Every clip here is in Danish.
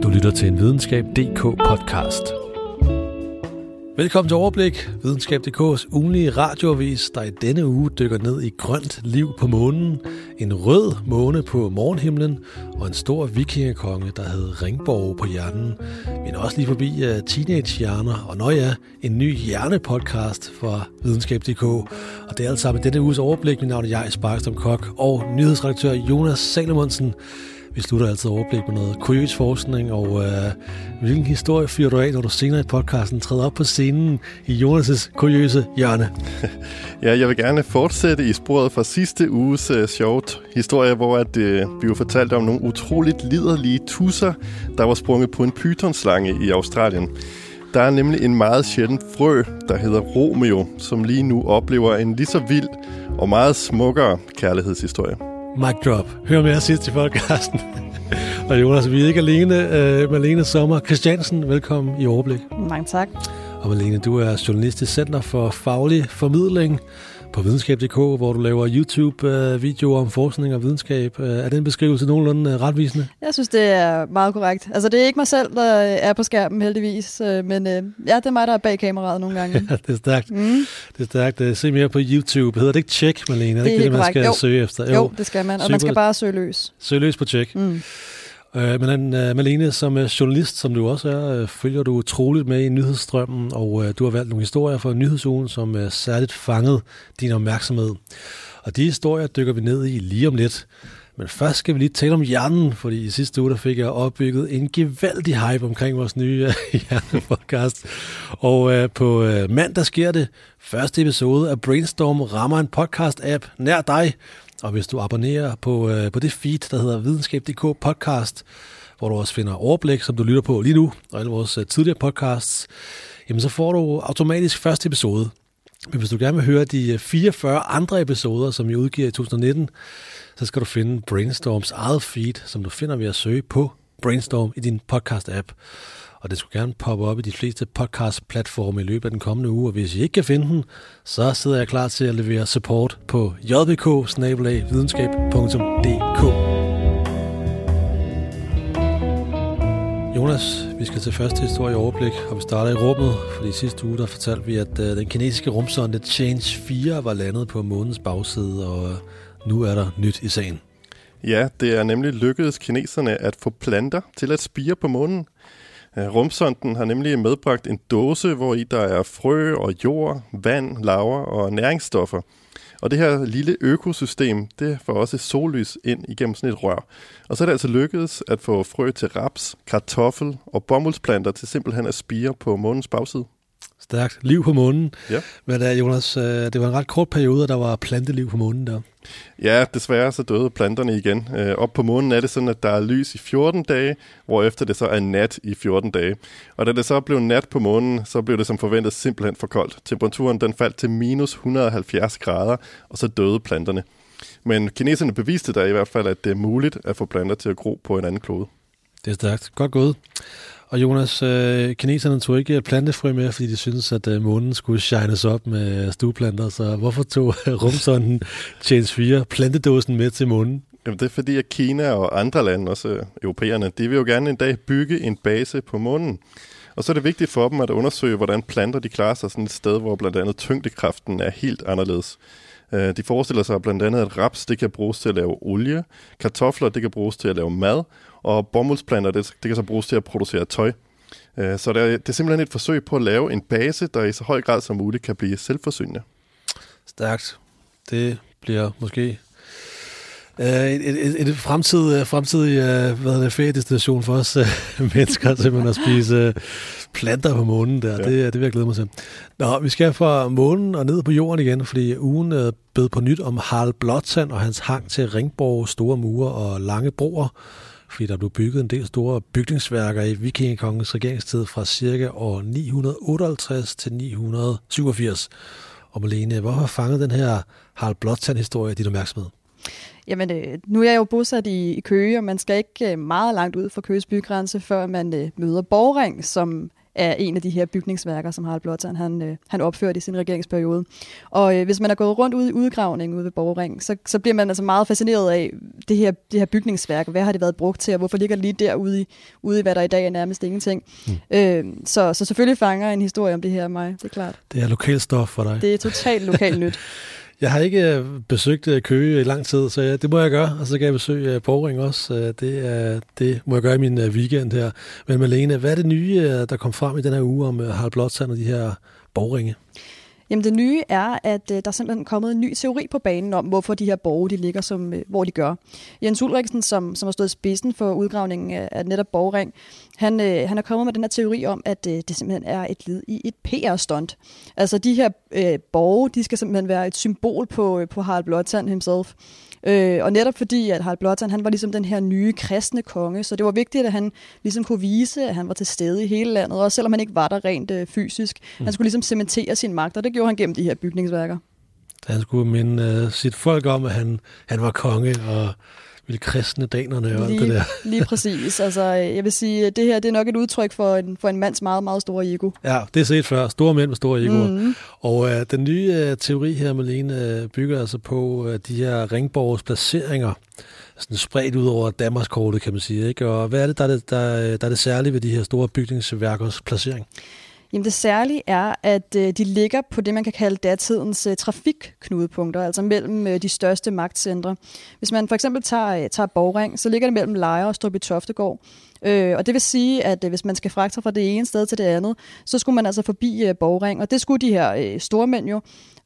Du lytter til en Videnskab.dk podcast. Velkommen til Overblik, Videnskab.dk's ugenlige radioavis, der i denne uge dykker ned i grønt liv på månen, en rød måne på morgenhimlen og en stor vikingekonge, der hed Ringborg på hjernen. Vi er også lige forbi teenagehjerner, og når ja, en ny hjernepodcast fra Videnskab.dk. Og det er alt sammen denne uges Overblik. Mit navn er jeg, Sparkstrøm Kok, og nyhedsredaktør Jonas Salomonsen. Vi slutter altid overblik med noget kuriøs forskning, og hvilken historie fyrer du af, når du senere i podcasten træder op på scenen i Jonas' kuriøse hjørne? Ja, jeg vil gerne fortsætte i sporet fra sidste uges sjovt historie, hvor vi jo fortalte om nogle utroligt liderlige tusser, der var sprunget på en pythonslange i Australien. Der er nemlig en meget sjælden frø, der hedder Romeo, som lige nu oplever en lige så vild og meget smukkere kærlighedshistorie. Mic drop. Hør mere sidst i podcasten. Og Jonas, vi er ikke alene. Malene Sommer Christiansen, velkommen i Overblik. Mange tak. Og Malene, du er journalist i Center for Faglig Formidling på Videnskab.dk, hvor du laver YouTube-videoer om forskning og videnskab. Er den beskrivelse nogenlunde retvisende? Jeg synes, det er meget korrekt. Altså, det er ikke mig selv, der er på skærmen heldigvis, men ja, det er mig, der er bag kameraet nogle gange. Ja, det er stærkt. Det er stærkt. Se mere på YouTube. Hedder det ikke Check, Malene? Er det ikke det, man skal søge efter? Jo, det skal man, og man skal bare søge løs. Søge løs på Check. Men Malene, som journalist, som du også er, følger du utroligt med i nyhedsstrømmen, og du har valgt nogle historier fra nyhedsugen, som særligt fanget din opmærksomhed. Og de historier dykker vi ned i lige om lidt. Men først skal vi lige tale om hjernen, fordi i sidste uge der fik jeg opbygget en gevaldig hype omkring vores nye hjernepodcast. Og på mandag sker det. Første episode af Brainstorm rammer en podcast-app nær dig. Og hvis du abonnerer på det feed, der hedder Videnskab.dk podcast, hvor du også finder overblik, som du lytter på lige nu, og alle vores tidligere podcasts, jamen så får du automatisk første episode. Men hvis du gerne vil høre de 44 andre episoder, som vi udgiver i 2019, så skal du finde Brainstorms eget feed, som du finder ved at søge på Brainstorm i din podcast-app. Og det skulle gerne poppe op i de fleste podcast-platforme i løbet af den kommende uge. Og hvis I ikke kan finde den, så sidder jeg klar til at levere support på jbk@videnskab.dk. Jonas, vi skal til første historie i Overblik, og vi starter i rummet, fordi sidste uge der fortalte vi, at den kinesiske rumsonde Change 4 var landet på månens bagside, og nu er der nyt i sagen. Ja, det er nemlig lykkedes kineserne at få planter til at spire på månen. Rumsonden har nemlig medbragt en dåse, hvor i der er frø og jord, vand, laver og næringsstoffer. Og det her lille økosystem, det får også sollys ind igennem sådan et rør. Og så er det altså lykkedes at få frø til raps, kartoffel og bomuldsplanter til simpelthen at spire på månens bagside. Stærkt. Liv på månen. Ja. Men Jonas, det var en ret kort periode, der var planteliv på månen der. Ja, desværre så døde planterne igen. Op på månen er det sådan, at der er lys i 14 dage, hvorefter det så er nat i 14 dage. Og da det så blev nat på månen, så blev det som forventet simpelthen for koldt. Temperaturen den faldt til minus 170 grader, og så døde planterne. Men kineserne beviste der i hvert fald, at det er muligt at få planter til at gro på en anden klode. Det er stærkt. Godt gået. Og Jonas, kineserne tog ikke plantefrø med, fordi de syntes, at månen skulle shines op med stueplanter. Så hvorfor tog rumsonden Change 4 plantedåsen med til månen? Jamen det er fordi, at Kina og andre lande, også europæerne, de vil jo gerne en dag bygge en base på månen. Og så er det vigtigt for dem at undersøge, hvordan planter de klarer sig sådan et sted, hvor blandt andet tyngdekraften er helt anderledes. De forestiller sig blandt andet, at raps det kan bruges til at lave olie, kartofler det kan bruges til at lave mad, og bomuldsplanter det kan så bruges til at producere tøj. Så det er simpelthen et forsøg på at lave en base, der i så høj grad som muligt kan blive selvforsynende. Stærkt. Det bliver måske et fremtidig feriedestination for os mennesker, simpelthen at spise planter på månen der. Ja. Det vil jeg glæde mig til. Nå, vi skal fra månen og ned på jorden igen, fordi ugen bød på nyt om Harald Blåtand og hans hang til Ringborg, store mure og lange broer, fordi der blev bygget en del store bygningsværker i vikingekongens regeringstid fra cirka år 958 til 987. Og Malene, hvorfor fangede den her Harald Blåtand-historie din opmærksomhed? Jamen, nu er jeg jo bosat i Køge, og man skal ikke meget langt ud fra Køges bygrænse, før man møder Borgring, som af en af de her bygningsværker, som Harald Blåtand han opførte i sin regeringsperiode. Og hvis man er gået rundt ude i udgravningen ude ved Borgring, så bliver man altså meget fascineret af det her bygningsværk. Hvad har det været brugt til, og hvorfor ligger det lige derude i hvad der i dag er nærmest ingenting. Så selvfølgelig fanger en historie om det her mig, det er klart. Det er lokalstof for dig. Det er totalt lokalt nyt. Jeg har ikke besøgt Køge i lang tid, så det må jeg gøre, og så kan jeg besøge Borgring også. Det må jeg gøre i min weekend her. Men Malene, hvad er det nye, der kom frem i den her uge om Harald Blåtand og de her borgringe? Jamen det nye er, at der er simpelthen kommet en ny teori på banen om, hvorfor de her borge de ligger, hvor de gør. Jens Ulriksen, som har stået i spidsen for udgravningen af netop Borgring, han er kommet med den her teori om, at det simpelthen er et led i et PR-stunt. Altså de her borge, de skal simpelthen være et symbol på Harald Blåtand himself. Og netop fordi, at Harald Blåtand, han var ligesom den her nye kristne konge, så det var vigtigt, at han ligesom kunne vise, at han var til stede i hele landet, også selvom han ikke var der rent fysisk. Han skulle ligesom cementere sin magt, og det gjorde han gennem de her bygningsværker. Han skulle minde sit folk om, at han var konge og ville kristne danerne og alt det der. Lige præcis. Altså, jeg vil sige, at det her det er nok et udtryk for en mands meget, meget store ego. Ja, det er set før. Store mænd med store egoer. Mm-hmm. Og den nye teori her, Malene, bygger altså på de her ringborges placeringer, sådan spredt ud over Danmarkskortet, kan man sige. Ikke? Og hvad er det, der er det særlige ved de her store bygningsværkers placering? Jamen det særlige er, at de ligger på det, man kan kalde datidens trafikknudepunkter, altså mellem de største magtcentre. Hvis man for eksempel tager Borgring, så ligger det mellem Lejre og Strøby-Toftegård. Og det vil sige, at hvis man skal fragte sig fra det ene sted til det andet, så skulle man altså forbi Borgring, og det skulle de her stormænd jo.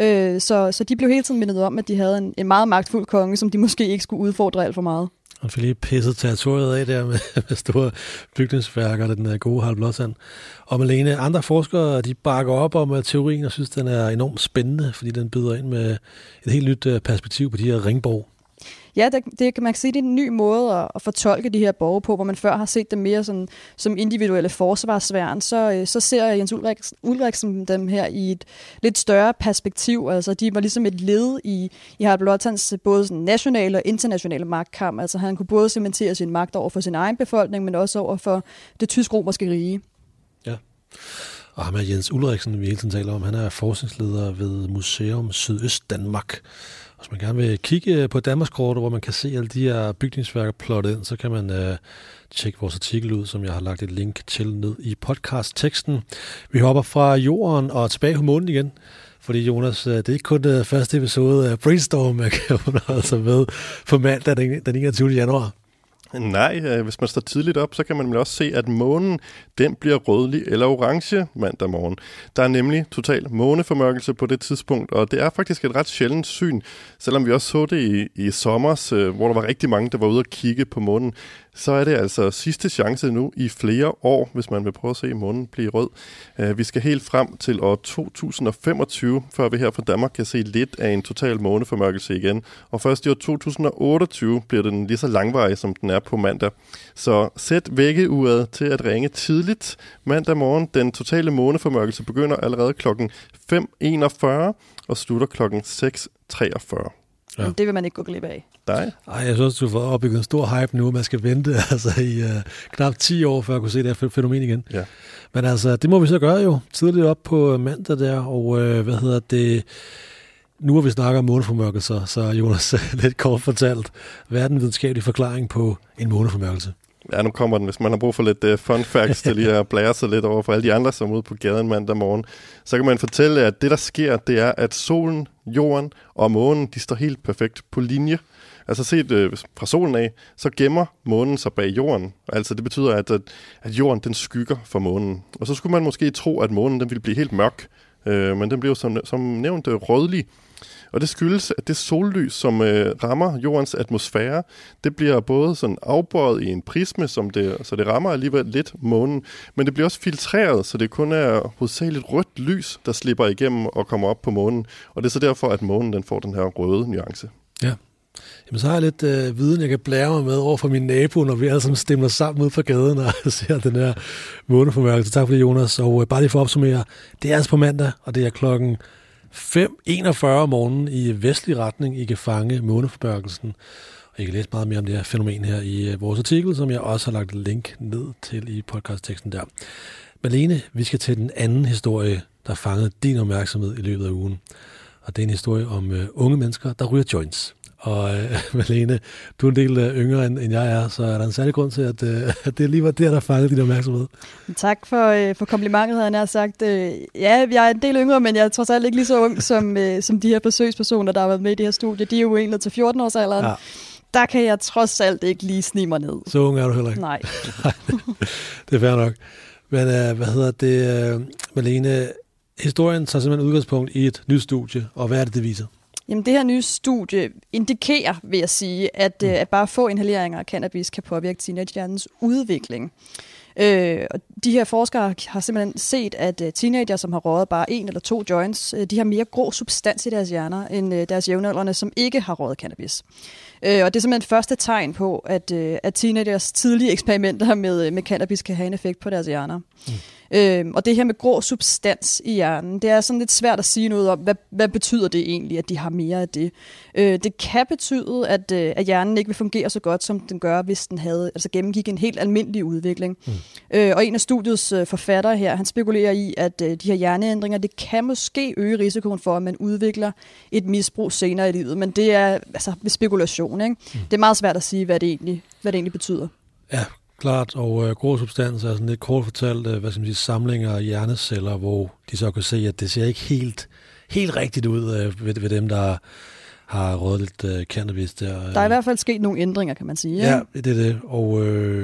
Så de blev hele tiden mindet om, at de havde en meget magtfuld konge, som de måske ikke skulle udfordre alt for meget. Han fik lige pisset territoriet af der med store bygningsværker, den gode Harald Blåtand. Og Malene, andre forskere, de bakker op om teorien og synes, den er enormt spændende, fordi den byder ind med et helt nyt perspektiv på de her ringborg. Ja, det kan man sige, det er en ny måde at fortolke de her borge på, hvor man før har set dem mere sådan, som individuelle forsvarsværn. Så ser Jens Ulriksen dem her i et lidt større perspektiv. Altså, de var ligesom et led i Harald Blåtands både sådan nationale og internationale magtkamp. Altså, han kunne både cementere sin magt over for sin egen befolkning, men også over for det tysk-romerske rige. Ja. Og ham er Jens Ulriksen, vi hele tiden taler om. Han er forskningsleder ved Museum Sydøst Danmark. Hvis man gerne vil kigge på Danmarkskortet, hvor man kan se alle de her bygningsværker plottet ind, så kan man tjekke vores artikel ud, som jeg har lagt et link til ned i podcast-teksten. Vi hopper fra jorden og tilbage på månen igen, fordi Jonas, det er ikke kun første episode af Brainstorm, jeg kan altså med på mandag den 21. januar. Nej, hvis man står tidligt op, så kan man også se, at månen den bliver rødlig eller orange mandag morgen. Der er nemlig total måneformørkelse på det tidspunkt, og det er faktisk et ret sjældent syn, selvom vi også så det i sommers, hvor der var rigtig mange, der var ude og kigge på månen. Så er det altså sidste chance nu i flere år, hvis man vil prøve at se månen blive rød. Vi skal helt frem til år 2025, før vi her fra Danmark kan se lidt af en total måneformørkelse igen. Og først i år 2028 bliver den lige så langvarig, som den er på mandag. Så sæt vækkeuret til at ringe tidligt mandag morgen. Den totale måneformørkelse begynder allerede klokken 5.41 og slutter klokken 6.43. Ja. Det vil man ikke gå glip af. Nej. Ej, jeg synes, du får opbygget en stor hype nu. Man skal vente altså i knap 10 år, før at kunne se det her fænomen igen. Ja. Men altså, det må vi så gøre jo. Tidligt op på mandag der, og nu har vi snakket om måneformørkelser, så Jonas, lidt kort fortalt, hvad er den videnskabelige forklaring på en måneformørkelse? Ja, nu kommer den. Hvis man har brug for lidt fun facts til lige at blære sig lidt over for alle de andre, som er ude på gaden mandag morgen, så kan man fortælle, at det, der sker, det er, at solen, jorden og månen, de står helt perfekt på linje. Altså set fra solen af, så gemmer månen sig bag jorden. Altså det betyder, at jorden, den skygger for månen. Og så skulle man måske tro, at månen, den ville blive helt mørk. Men den bliver som nævnt rødlig. Og det skyldes, at det sollys, som rammer jordens atmosfære, det bliver både sådan afbøjet i en prisme, så det rammer alligevel lidt månen, men det bliver også filtreret, så det kun er hovedsageligt rødt lys, der slipper igennem og kommer op på månen. Og det er så derfor, at månen den får den her røde nuance. Ja. Jamen, så har jeg lidt viden, jeg kan blære mig med over for min nabo, når vi alle sammen stemmer sammen ud fra gaden og ser den her måneformørkelse. Tak for det, Jonas. Og bare lige for at opsummere, det er altså på mandag, og det er klokken 5.41 om morgenen i vestlig retning, I kan fange måneformørkelsen. Og I kan læse meget mere om det her fænomen her i vores artikel, som jeg også har lagt et link ned til i podcastteksten der. Malene, vi skal til den anden historie, der fangede din opmærksomhed i løbet af ugen. Og det er en historie om unge mennesker, der ryger joints. Og Malene, du er en del yngre end jeg er, så er der en særlig grund til, at det lige var der fangede din opmærksomhed. Tak for komplimentet, havde jeg sagt. Ja, jeg er en del yngre, men jeg er trods alt ikke lige så ung som de her besøgspersoner, der har været med i det her studie. De er jo egentlig til 14-årsalderen. Ja. Der kan jeg trods alt ikke lige snige mig ned. Så ung er du heller ikke? Nej. Det er fair nok. Men Malene, historien tager simpelthen udgangspunkt i et nyt studie, og hvad er det viser? Jamen det her nye studie indikerer, vil jeg sige, at bare få inhaleringer af cannabis kan påvirke teenagehjernens udvikling. Og de her forskere har simpelthen set, at teenager, som har røget bare 1 eller 2 joints, de har mere grå substans i deres hjerner, end deres jævnaldrende, som ikke har røget cannabis. Og det er simpelthen første tegn på, at teenagers tidlige eksperimenter med cannabis kan have en effekt på deres hjerner. Og det her med grå substans i hjernen, det er sådan lidt svært at sige noget om, hvad betyder det egentlig, at de har mere af det. Det kan betyde, at hjernen ikke vil fungere så godt, som den gør, hvis den gennemgik en helt almindelig udvikling. Og en af studiets forfattere her, han spekulerer i, at de her hjerneændringer, det kan måske øge risikoen for, at man udvikler et misbrug senere i livet. Men det er spekulation, ikke? Det er meget svært at sige, hvad det egentlig betyder. Ja. Klart, og grå substans er sådan lidt kort fortalt, samlinger af hjerneceller, hvor de så kan se, at det ser ikke helt rigtigt ud ved dem, der har røget lidt cannabis der. Der er i hvert fald sket nogle ændringer, kan man sige. Ja, det er det. Og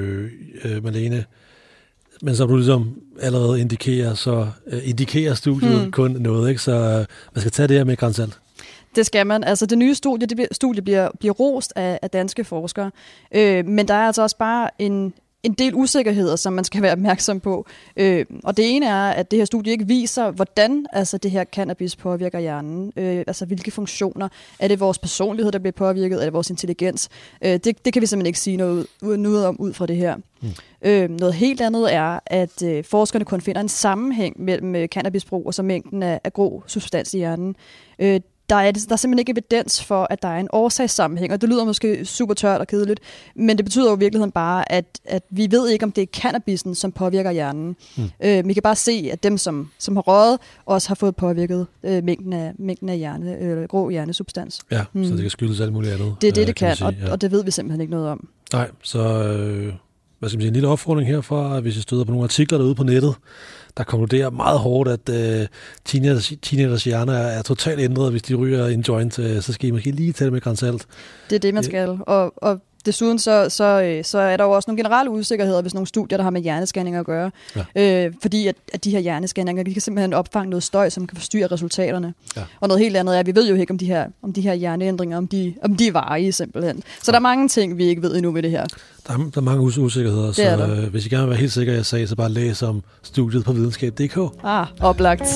Malene, men som du ligesom allerede indikerer, så indikerer studiet kun noget, ikke? Så man skal tage det her med grænsalt. Det skal man. Altså det nye studie bliver rost af danske forskere, men der er altså også bare en del usikkerheder, som man skal være opmærksom på. Og det ene er, at det her studie ikke viser, hvordan det her cannabis påvirker hjernen. Hvilke funktioner. Er det vores personlighed, der bliver påvirket? Er det vores intelligens? Det kan vi simpelthen ikke sige noget om ud fra det her. Noget helt andet er, at forskerne kun finder en sammenhæng mellem cannabisbrug og så mængden af grå substans i hjernen. Der er simpelthen ikke evidens for, at der er en årsagssammenhæng, og det lyder måske super tørt og kedeligt, men det betyder jo i virkeligheden bare, at vi ved ikke, om det er cannabisen, som påvirker hjernen. Vi kan bare se, at dem, som har røget, også har fået påvirket mængden af grå hjernesubstans. Ja, så det kan skyldes alt muligt andet. Det er det kan og det ved vi simpelthen ikke noget om. Nej, så en lille opfordring herfra, hvis I støder på nogle artikler derude på nettet, der konkluderer meget hårdt, at teenagers hjerner er totalt ændret, hvis de ryger en joint, så skal I måske lige tage det med grænsalt. Det er det, man skal. Og desuden så er der jo også nogle generelle usikkerheder, hvis nogle studier, der har med hjernescanninger at gøre. Ja. Fordi at de her hjernescanninger, de kan simpelthen opfange noget støj, som kan forstyrre resultaterne. Ja. Og noget helt andet er, at vi ved jo ikke, om de her hjerneændringer, om de er varige simpelthen. Så der er mange ting, vi ikke ved endnu med det her. Der er mange usikkerheder, så hvis I gerne vil være helt sikre, jeg sagde, så bare læs om studiet på videnskab.dk. Oplagt.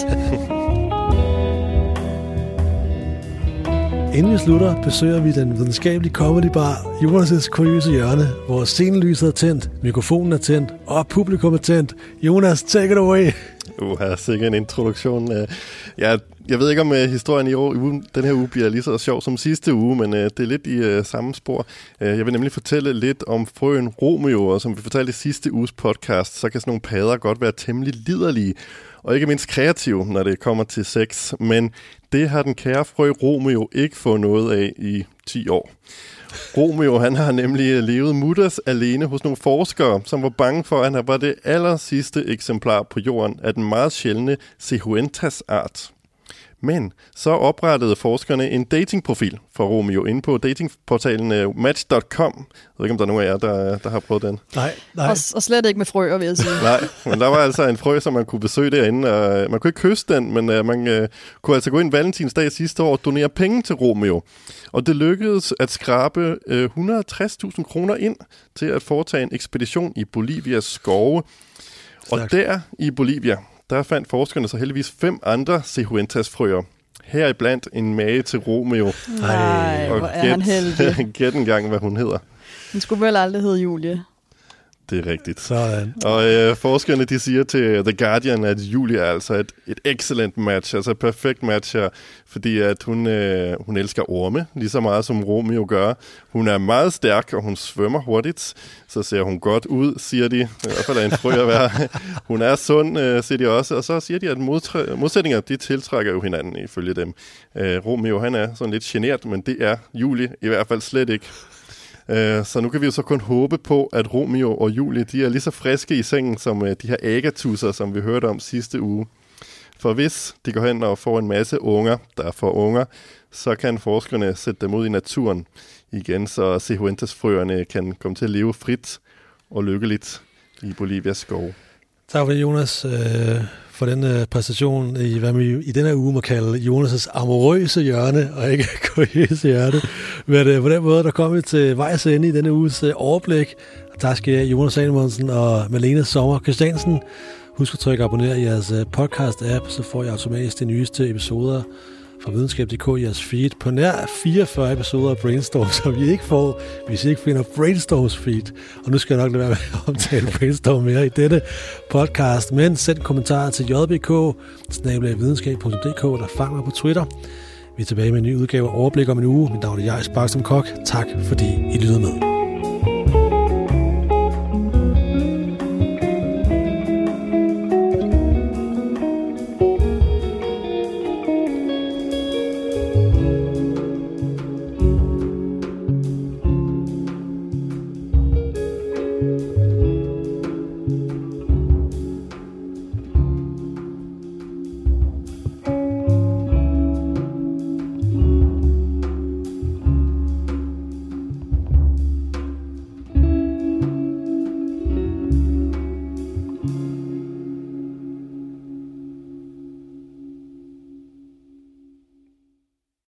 Inden vi slutter, besøger vi den videnskabelige comedy bar Jonas' kuriøse hjørne, hvor scenelyset er tændt, mikrofonen er tændt, og publikum er tændt. Jonas, take it away! Her sikkert en introduktion. Jeg ved ikke, om historien i år, den her uge bliver lige så sjov som sidste uge, men det er lidt i samme spor. Jeg vil nemlig fortælle lidt om frøen Romeo, og som vi fortalte i sidste uges podcast, så kan sådan nogle padder godt være temmelig liderlige, og ikke mindst kreative, når det kommer til sex. Men det har den kære frø Romeo ikke fået noget af i 10 år. Romeo, han har nemlig levet mutters alene hos nogle forskere, som var bange for, at han var det aller sidste eksemplar på jorden af den meget sjældne Cehuentas-art. Men så oprettede forskerne en datingprofil for Romeo inde på datingportalen Match.com. Jeg ved ikke, om der er nogen af jer, der har prøvet den. Nej. Og slet ikke med frøer, vil jeg sige. Nej, men der var altså en frø, som man kunne besøge derinde. Og man kunne ikke kysse den, men man kunne altså gå ind valentinsdag sidste år og donere penge til Romeo. Og det lykkedes at skrabe 160.000 kroner ind til at foretage en ekspedition i Bolivias skove. Stærkt. Og der i Bolivia, der fandt forskerne så heldigvis 5 andre Cehuentas-frøer. Heriblandt en mage til Romeo. Nej, hvor er han heldig. Gæt en gang, hvad hun hedder. Hun skulle vel aldrig hedde Julie. Det er rigtigt. Sådan. Og forskerne de siger til The Guardian, at Julie er altså et excellent match, altså et perfekt match her, fordi at hun elsker orme, lige så meget som Romeo gør. Hun er meget stærk, og hun svømmer hurtigt, så ser hun godt ud, siger de. I hvert fald er en frø at være. Hun er sund, siger de også, og så siger de, at modsætninger, de tiltrækker jo hinanden ifølge dem. Romeo, han er sådan lidt genert, men det er Julie i hvert fald slet ikke. Så nu kan vi jo så kun håbe på, at Romeo og Julie, de er lige så friske i sengen som de her agatusser, som vi hørte om sidste uge. For hvis de går hen og får en masse unger, der får unger, så kan forskerne sætte dem ud i naturen igen, så Cifuentes-frøerne kan komme til at leve frit og lykkeligt i Bolivias skov. Tak for det, Jonas, for den præstation i, hvad man i denne uge må kalde Jonas' amorøse hjørne, og ikke kuriøse hjørne. Men på den måde, der kommer vi til vejs ende i denne uges overblik. Og tak skal Jonas Salmonsen og Malene Sommer Christiansen. Husk at trykke abonner i jeres podcast-app, så får I automatisk de nyeste episoder fra videnskab.dk i jeres feed. På nær 44 episoder af Brainstorm, som vi ikke får, hvis I ikke finder Brainstorms feed. Og nu skal jeg nok lade være med at omtale Brainstorm mere i dette podcast. Men send kommentarer til jbk@videnskab.dk eller fang mig på Twitter. Vi er tilbage med en ny udgave af Overblik om en uge. Mit navn er Jais Baksom Kok. Tak fordi I lyttede med.